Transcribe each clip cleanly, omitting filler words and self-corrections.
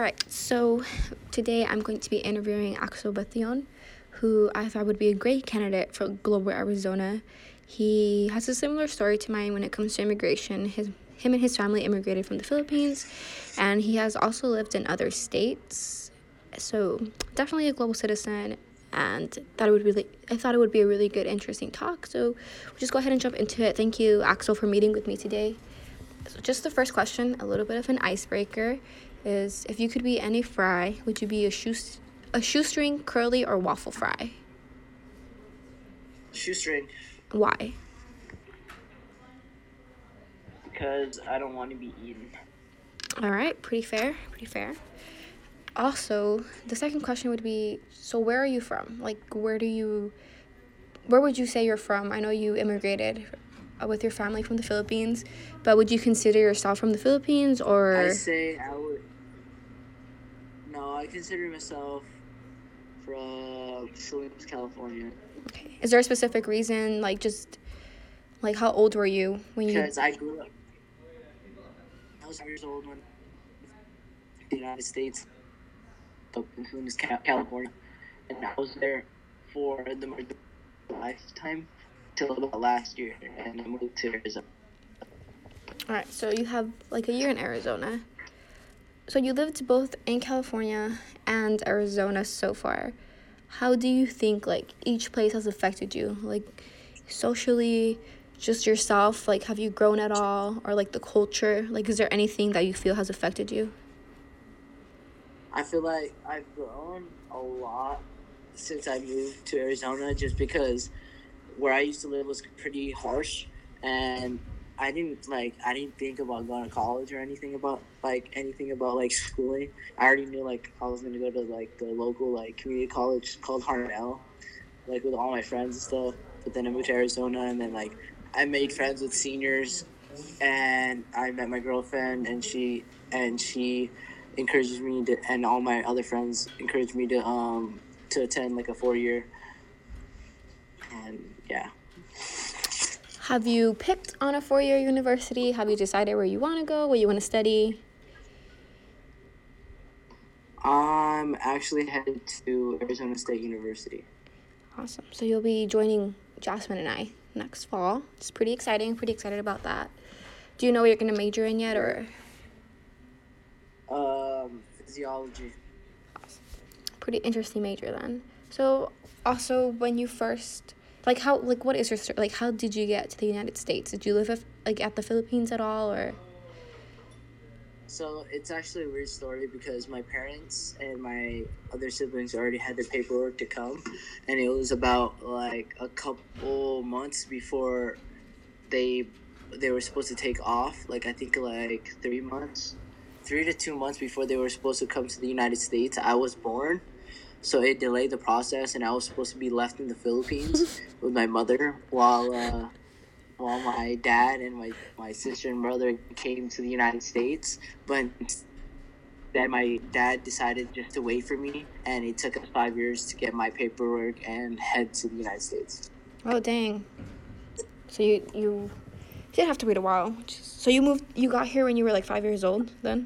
right, so today I'm going to be interviewing Axel Bethion, who I thought would be a great candidate for Global Arizona. He has a similar story to mine when it comes to immigration. Him and his family immigrated from the Philippines, and he has also lived in other states. So definitely a global citizen, and I thought it would be a really good, interesting talk. So we'll just go ahead and jump into it. Thank you, Axel, for meeting with me today. So just the first question, a little bit of an icebreaker, is if you could be any fry, would you be a shoestring, curly, or waffle fry? Shoestring. Why? Because I don't want to be eaten. All right, pretty fair. Also, the second question would be, so where are you from? Like, where would you say you're from? I know you immigrated with your family from the Philippines, but would you consider yourself from the Philippines, or? I consider myself from Salinas, California. Okay. Is there a specific reason, like how old were you when you? Because I grew up. I was 5 years old when the United States, in Salinas, California, and I was there for the majority of my lifetime till about last year, and I moved to Arizona. All right, so you have like a year in Arizona. So you lived both in California and Arizona so far. How do you think like each place has affected you? Like socially, just yourself, like have you grown at all, or like the culture? Like is there anything that you feel has affected you? I feel like I've grown a lot since I moved to Arizona, just because where I used to live was pretty harsh, and I didn't think about going to college or anything about schooling. I already knew like I was gonna go to like the local like community college called Harnell, like with all my friends and stuff. But then I moved to Arizona, and then like I made friends with seniors, and I met my girlfriend, and she encourages me to, and all my other friends encouraged me to attend like a 4-year, and yeah. Have you picked on a 4-year university? Have you decided where you want to go, what you want to study? I'm actually headed to Arizona State University. Awesome. So you'll be joining Jasmine and I next fall. It's pretty exciting. Pretty excited about that. Do you know what you're going to major in yet, or? Physiology. Awesome. Pretty interesting major then. So also when you first, what is your, like how did you get to the United States? Did you live at the Philippines at all, or? So it's actually a weird story because my parents and my other siblings already had their paperwork to come, and it was about like a couple months before they were supposed to take off. Like I think like 3 to 2 months before they were supposed to come to the United States. I was born, so it delayed the process, and I was supposed to be left in the Philippines with my mother while my dad and my sister and brother came to the United States. But then my dad decided just to wait for me, and it took us 5 years to get my paperwork and head to the United States. Oh, dang. So you did have to wait a while. So you got here when you were like 5 years old then?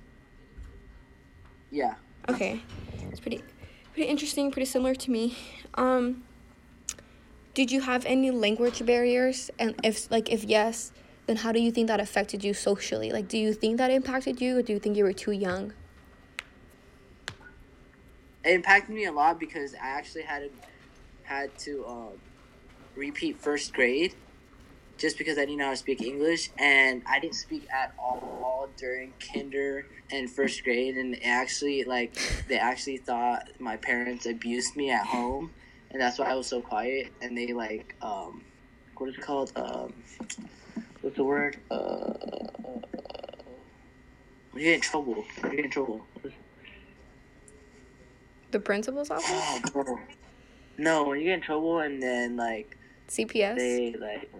Yeah. Okay. It's pretty interesting, pretty similar to me. Did you have any language barriers? And if yes, then how do you think that affected you socially? Like, do you think that impacted you, or do you think you were too young? It impacted me a lot because I actually had to repeat first grade just because I didn't know how to speak English, and I didn't speak at all during kinder and first grade, and they actually thought my parents abused me at home, and that's why I was so quiet. And they what is it called? What's the word? When you get in trouble. The principal's office? Oh, bro. No, when you get in trouble and then CPS? They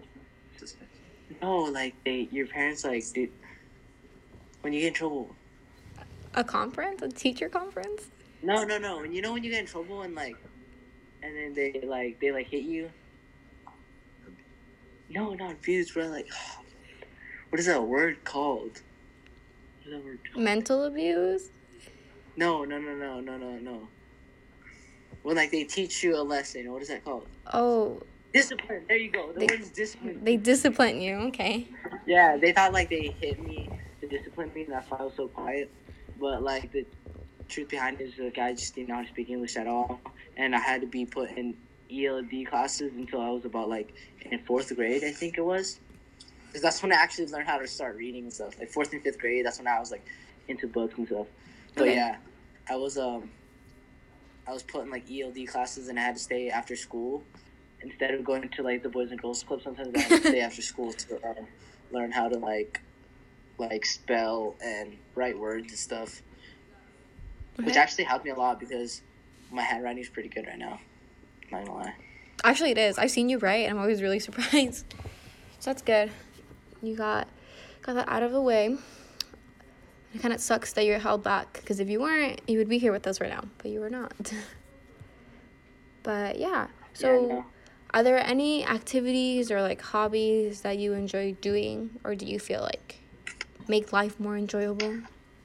no, your parents when you get in trouble. A conference? A teacher conference? No. When you get in trouble and then they hit you. No, not abuse, bro. What is that word called? Mental abuse? No. When like they teach you a lesson, what is that called? Oh, Discipline. There you go. The word is discipline. they discipline you. Okay. Yeah, they thought like they hit me to discipline me, and that's why I was so quiet. But like the truth behind it is the guy just didn't know how to speak English at all, and I had to be put in ELD classes until I was about like in 4th grade, I think it was, because that's when I actually learned how to start reading and stuff. Like 4th and 5th grade, that's when I was like into books and stuff. But Okay. yeah, I was put in like ELD classes, and I had to stay after school instead of going to like the Boys and Girls Club. Sometimes I had to stay after school to learn how to like spell and write words and stuff, which Okay. actually helped me a lot because my handwriting is pretty good right now. Not gonna lie. Actually, it is. I've seen you write, and I'm always really surprised. So that's good. You got that out of the way. It kind of sucks that you're held back, because if you weren't, you would be here with us right now, but you were not. But yeah. So, Yeah, no. are there any activities or like hobbies that you enjoy doing, or do you feel like make life more enjoyable?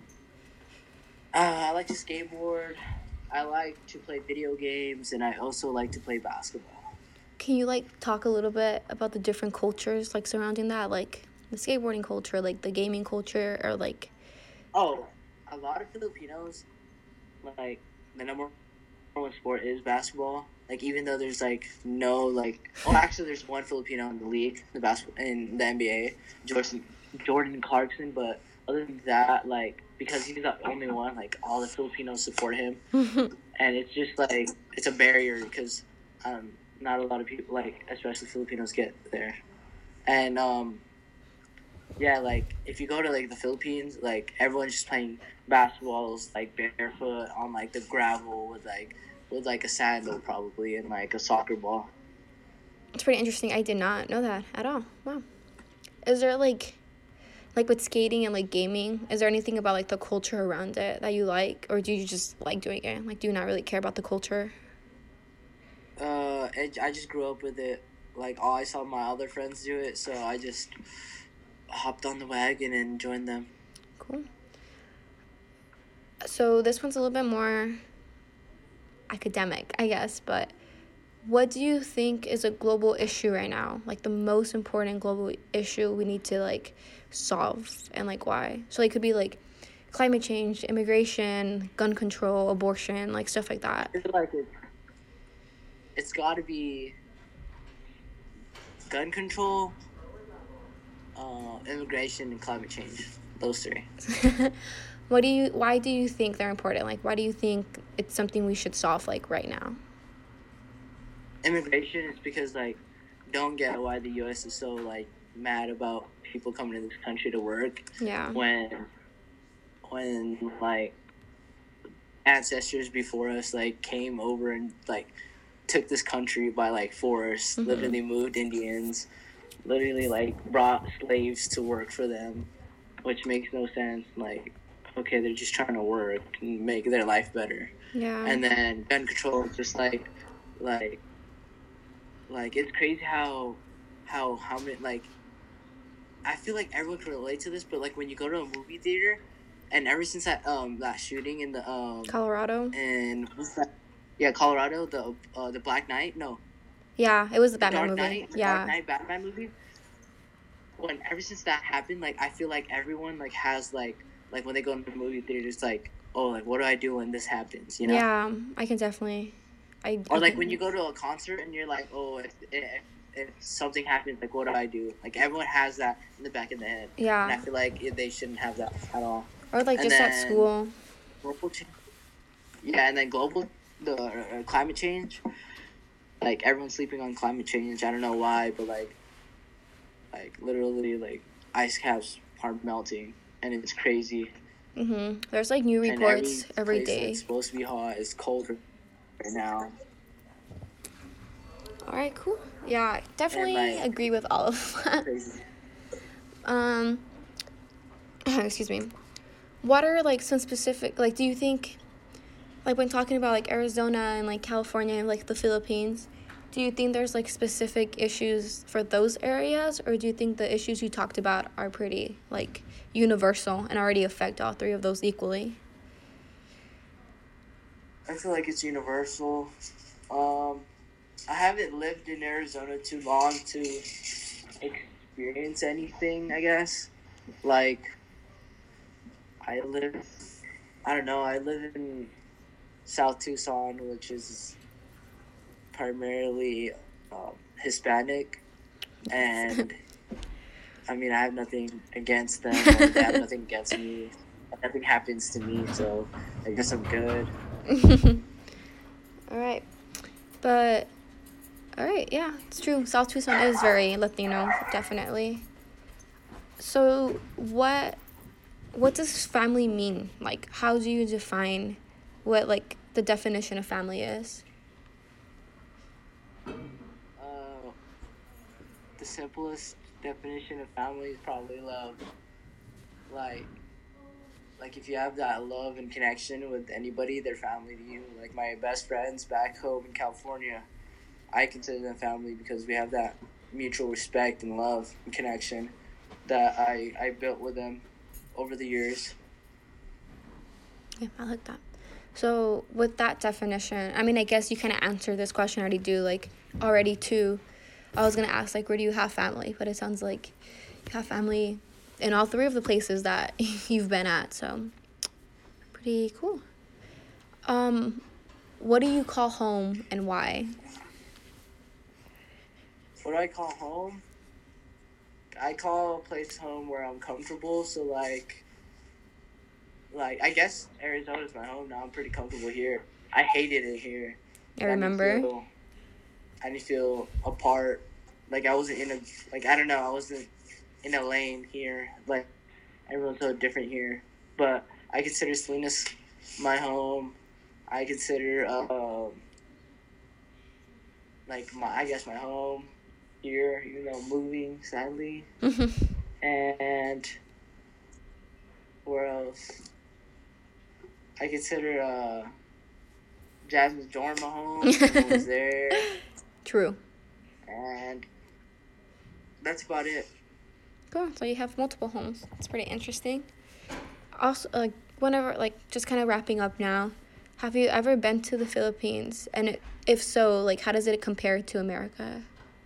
I like to skateboard. I like to play video games, and I also like to play basketball. Can you like talk a little bit about the different cultures like surrounding that, like the skateboarding culture, like the gaming culture, or like Oh, a lot of Filipinos, like, the number one sport is basketball. Like, even though there's like no like, oh, actually, there's one Filipino in the league, in the NBA, Jordan Clarkson. But other than that, like, because he's the only one, like, all the Filipinos support him, and it's just like it's a barrier because not a lot of people, like, especially Filipinos, get there, and yeah, like if you go to like the Philippines, like everyone's just playing basketballs like barefoot on like the gravel with like a sandal probably and like a soccer ball. it's pretty interesting. I did not know that at all. Wow. Is there like with skating and like gaming, is there anything about like the culture around it that you like, or do you just like doing it? Like, do you not really care about the culture? I just grew up with it. Like all I saw my other friends do it, so I just hopped on the wagon and joined them. Cool. So this one's a little bit more academic, I guess, but what do you think is a global issue right now? Like the most important global issue we need to like solve, and like why? So it could be like climate change, immigration, gun control, abortion, like stuff like that. I feel like it's got to be gun control, immigration, and climate change. Those three. Why do you think they're important? Like, why do you think it's something we should solve like right now? Immigration is because like don't get why the U.S. is so like mad about people coming to this country to work Yeah. when like ancestors before us like came over and like took this country by like force. Mhm. Literally moved Indians, literally like brought slaves to work for them, which makes no sense. Like, okay, they're just trying to work and make their life better. Yeah. And then gun control is just like it's crazy how many like I feel like everyone can relate to this, but like when you go to a movie theater, and ever since that shooting in the Colorado. and what's that? Yeah, Colorado, the Black Knight, no, Yeah, it was the Batman Dark movie. Knight, the Yeah. Dark Knight Batman movie. When ever since that happened, like I feel like everyone like has like when they go into the movie theater, it's like, oh, like what do I do when this happens? You know? Yeah, I can definitely. Or like when you go to a concert and you're like, oh, if something happens, like what do I do? Like everyone has that in the back of their head. Yeah. And I feel like they shouldn't have that at all. Or like And just at then school. global change. Yeah, and then climate change. Like everyone's sleeping on climate change. I don't know why, but like literally like ice caps are melting, and it's crazy. There's like new And reports every place day. that's supposed to be hot is colder right now. All right, cool. Yeah, I definitely like- agree with all of that. Crazy. Excuse me. What are like some specific, like, do you think, like when talking about like Arizona and like California and like the Philippines, do you think there's like specific issues for those areas, or do you think the issues you talked about are pretty like universal and already affect all three of those equally? I feel like it's universal. Um, I haven't lived in Arizona too long to experience anything, I guess. Like, I live, I don't know, I live in South Tucson, which is primarily Hispanic, and I mean, I have nothing against them, or they have nothing against me. Nothing happens to me, so I guess I'm good. All right. But, all right, yeah, it's true. South Tucson is very Latino, definitely. So, what does family mean? Like, how do you define what, like, the definition of family is? The simplest definition of family is probably love. Like if you have that love and connection with anybody, they're family to you. Like my best friends back home in California, I consider them family because we have that mutual respect and love and connection that I built with them over the years. Yeah, I like that. So with that definition, I mean, I guess you kind of answered this question already too. I was going to ask, like, where do you have family? But it sounds like you have family in all three of the places that you've been at. So pretty cool. What do you call home and why? What do I call home? I call a place home where I'm comfortable. So like I guess Arizona's my home now. I'm pretty comfortable here. I hated it here. I remember. I didn't feel apart. Like I wasn't I wasn't in a lane here. Like everyone's so different here. But I consider Salinas my home. I consider my home here, even though I'm moving sadly. And where else? I consider Jasmine's dorm a home. I was there. True. And that's about it. Cool. So you have multiple homes. It's pretty interesting. Also, just kind of wrapping up now, have you ever been to the Philippines? And if so, like, how does it compare to America?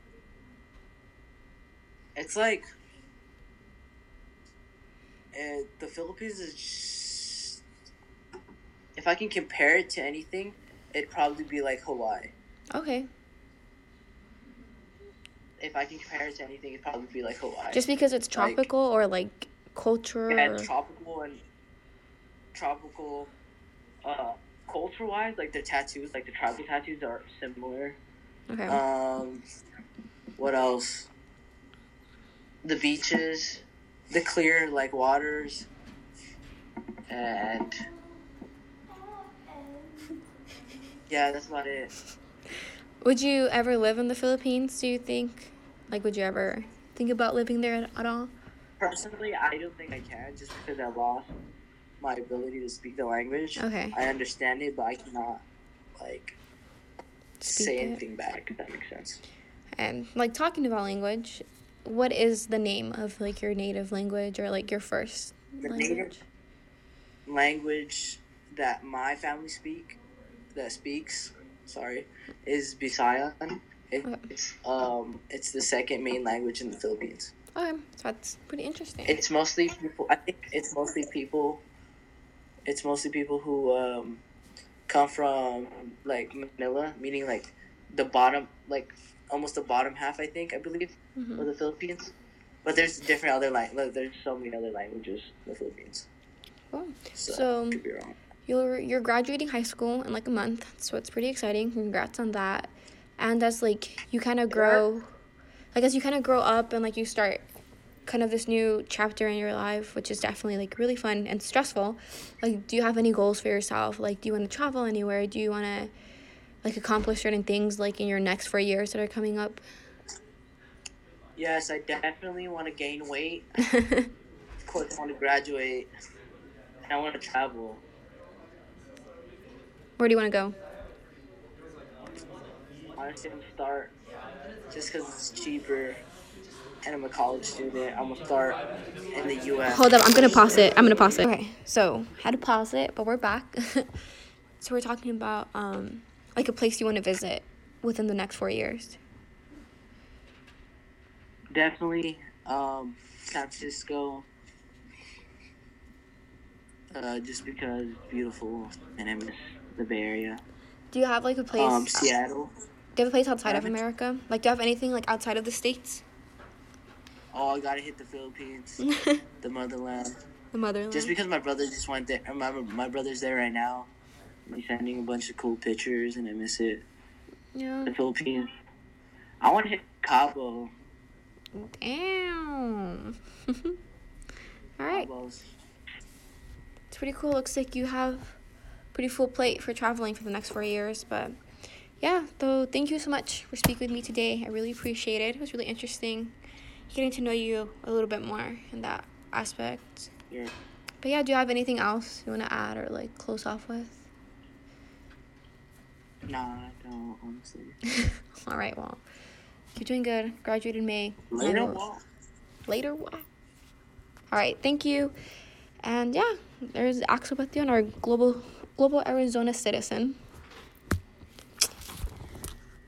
It's like the Philippines is just, if I can compare it to anything, it'd probably be like Hawaii. Okay. If I can compare it to anything, it'd probably be like Hawaii. Just because it's tropical or like culture? Yeah, tropical culture-wise, like the tattoos, like the tribal tattoos are similar. Okay. What else? The beaches, the clear like waters, and yeah, that's about it. Would you ever live in the Philippines, do you think? Like, would you ever think about living there at all? Personally, I don't think I can, just because I lost my ability to speak the language. Okay. I understand it, but I cannot, like, say anything back, if that makes sense. And, like, talking about language, what is the name of, like, your native language or, like, your first language? The native language that my family speaks, is Bisayan. It's the second main language in the Philippines. Okay, so that's pretty interesting. It's mostly people. I think it's mostly people. It's mostly people who come from like Manila, meaning like the bottom, like almost the bottom half. I believe, of the Philippines. But there's different other there's so many other languages in the Philippines. Cool. So I could be wrong. You're graduating high school in like a month, so it's pretty exciting. Congrats on that. And as like you kind of grow, as you kind of grow up and like you start kind of this new chapter in your life, which is definitely like really fun and stressful. Like, do you have any goals for yourself? Like, do you want to travel anywhere? Do you want to like accomplish certain things like in your next 4 years that are coming up? Yes, I definitely want to gain weight. Of course, I want to graduate. And I want to travel. Where do you want to go? Honestly, I'm gonna start just because it's cheaper and I'm a college student. I'm gonna start in the U.S. Hold up, I'm gonna pause it. Okay, so had to pause it, but we're back. So we're talking about like a place you want to visit within the next 4 years. Definitely San Francisco, just because it's beautiful and I miss the Bay Area. Do you have like a place? Seattle. Do you have a place outside of America? Like, do you have anything like outside of the States? Oh, I gotta hit the Philippines, the motherland. The motherland. Just because my brother just went there. My brother's there right now. He's sending a bunch of cool pictures, and I miss it. Yeah. The Philippines. I want to hit Cabo. Damn. All right. Cabos. It's pretty cool. Looks like you have a pretty full plate for traveling for the next 4 years. But yeah, so thank you so much for speaking with me today. I really appreciate it. It was really interesting getting to know you a little bit more in that aspect. Yeah. But yeah, do you have anything else you want to add or like close off with? Nah, I don't, honestly. All right, well, you're doing good. Graduated in May. Later, Wall. Later, Wall. All right, thank you. And yeah, there's Axel Bethion, our global Arizona citizen.